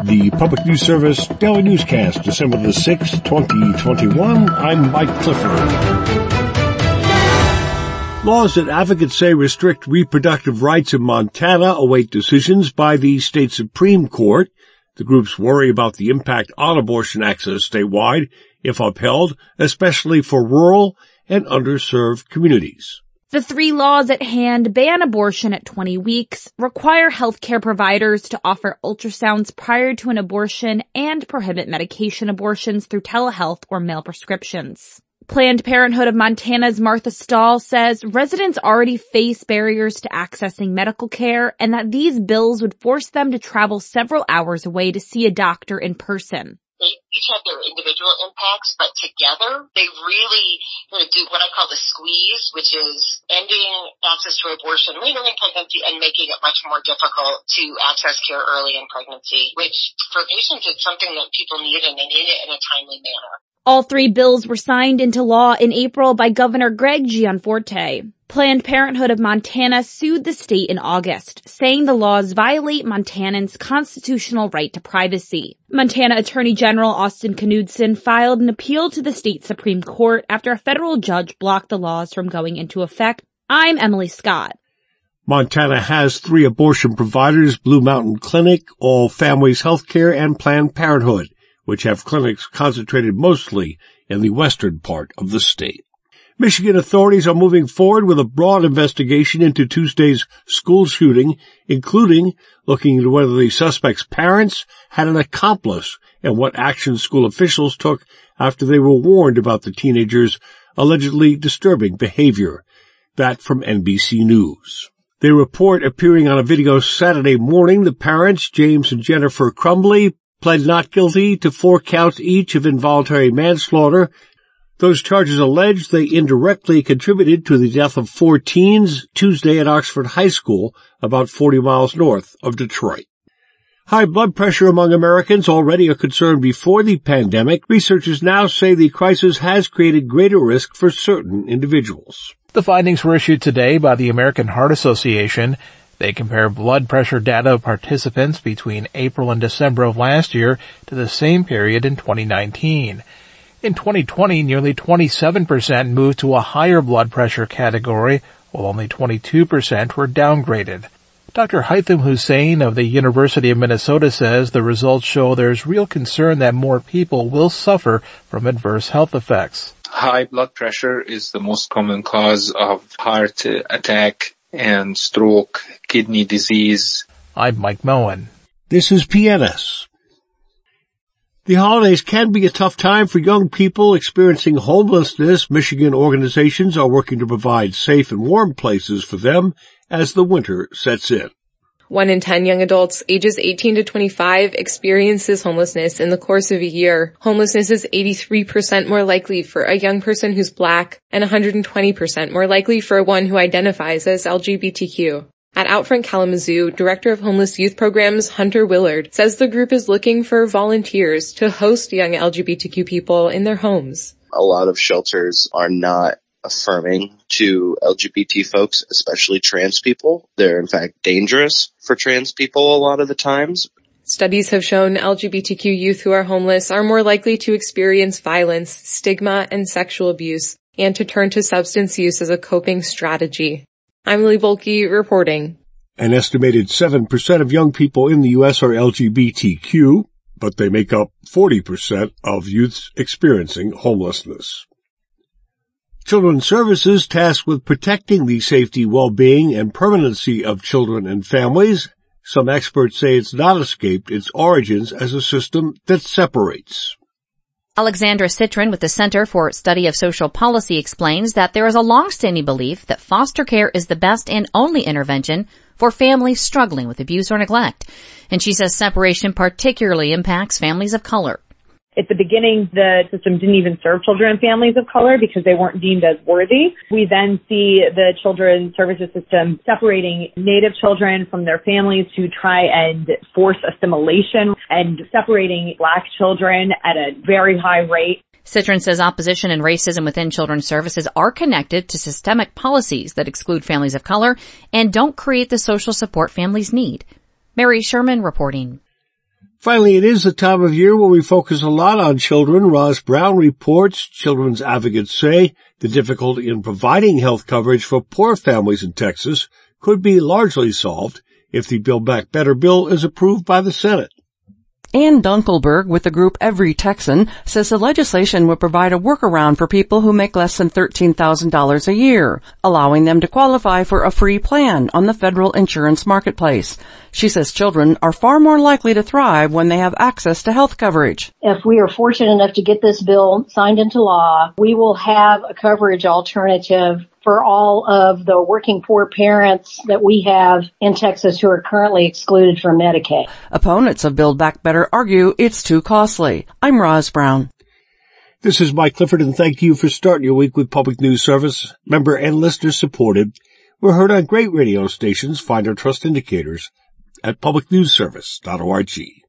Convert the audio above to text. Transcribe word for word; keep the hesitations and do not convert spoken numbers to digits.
the Public News Service Daily Newscast, December the sixth, twenty twenty-one. I'm Mike Clifford. Laws that advocates say restrict reproductive rights in Montana await decisions by the state Supreme Court. The groups worry about the impact on abortion access statewide, if upheld, especially for rural and underserved communities. The three laws at hand ban abortion at twenty weeks, require healthcare providers to offer ultrasounds prior to an abortion, and prohibit medication abortions through telehealth or mail prescriptions. Planned Parenthood of Montana's Martha Stahl says residents already face barriers to accessing medical care and that these bills would force them to travel several hours away to see a doctor in person. They each have their individual impacts, but together they really you know, do what I call the squeeze, which is ending access to abortion later in pregnancy and making it much more difficult to access care early in pregnancy, which for patients is something that people need, and they need it in a timely manner. All three bills were signed into law in April by Governor Greg Gianforte. Planned Parenthood of Montana sued the state in August, saying the laws violate Montanans' constitutional right to privacy. Montana Attorney General Austin Knudsen filed an appeal to the state Supreme Court after a federal judge blocked the laws from going into effect. I'm Emily Scott. Montana has three abortion providers, Blue Mountain Clinic, All Families Healthcare, and Planned Parenthood, which have clinics concentrated mostly in the western part of the state. Michigan authorities are moving forward with a broad investigation into Tuesday's school shooting, including looking into whether the suspect's parents had an accomplice and what action school officials took after they were warned about the teenager's allegedly disturbing behavior. That from N B C News. They report appearing on a video Saturday morning. The parents, James and Jennifer Crumbly, pled not guilty to four counts each of involuntary manslaughter. Those charges allege they indirectly contributed to the death of four teens Tuesday at Oxford High School, about forty miles north of Detroit. High blood pressure among Americans, already a concern before the pandemic, researchers now say the crisis has created greater risk for certain individuals. The findings were issued today by the American Heart Association. They compare blood pressure data of participants between April and December of last year to the same period in twenty nineteen. In twenty twenty, nearly twenty-seven percent moved to a higher blood pressure category, while only twenty-two percent were downgraded. Doctor Haitham Hussein of the University of Minnesota says the results show there's real concern that more people will suffer from adverse health effects. High blood pressure is the most common cause of heart attack and stroke, kidney disease. I'm Mike Moen. This is P N S. The holidays can be a tough time for young people experiencing homelessness. Michigan organizations are working to provide safe and warm places for them as the winter sets in. One in ten young adults ages eighteen to twenty-five experiences homelessness in the course of a year. Homelessness is eighty-three percent more likely for a young person who's Black and one hundred twenty percent more likely for one who identifies as L G B T Q. At Outfront Kalamazoo, Director of Homeless Youth Programs Hunter Willard says the group is looking for volunteers to host young L G B T Q people in their homes. A lot of shelters are not affirming to L G B T folks, especially trans people. They're in fact dangerous for trans people a lot of the times. Studies have shown L G B T Q youth who are homeless are more likely to experience violence, stigma, and sexual abuse, and to turn to substance use as a coping strategy. I'm Lee Volke reporting. An estimated seven percent of young people in the U S are L G B T Q, but they make up forty percent of youths experiencing homelessness. Children's Services tasked with protecting the safety, well-being, and permanency of children and families. Some experts say it's not escaped its origins as a system that separates. Alexandra Citron with the Center for Study of Social Policy explains that there is a long-standing belief that foster care is the best and only intervention for families struggling with abuse or neglect. And she says separation particularly impacts families of color. At the beginning, the system didn't even serve children and families of color because they weren't deemed as worthy. We then see the Children's Services System separating Native children from their families to try and force assimilation and separating Black children at a very high rate. Citron says opposition and racism within Children's Services are connected to systemic policies that exclude families of color and don't create the social support families need. Mary Sherman reporting. Finally, it is the time of year when we focus a lot on children. Roz Brown reports children's advocates say the difficulty in providing health coverage for poor families in Texas could be largely solved if the Build Back Better bill is approved by the Senate. Ann Dunkelberg with the group Every Texan says the legislation would provide a workaround for people who make less than thirteen thousand dollars a year, allowing them to qualify for a free plan on the federal insurance marketplace. She says children are far more likely to thrive when they have access to health coverage. If we are fortunate enough to get this bill signed into law, we will have a coverage alternative for all of the working poor parents that we have in Texas who are currently excluded from Medicaid. Opponents of Build Back Better argue it's too costly. I'm Roz Brown. This is Mike Clifford, and thank you for starting your week with Public News Service. Member and listener supported. We're heard on great radio stations. Find our trust indicators at public news service dot org.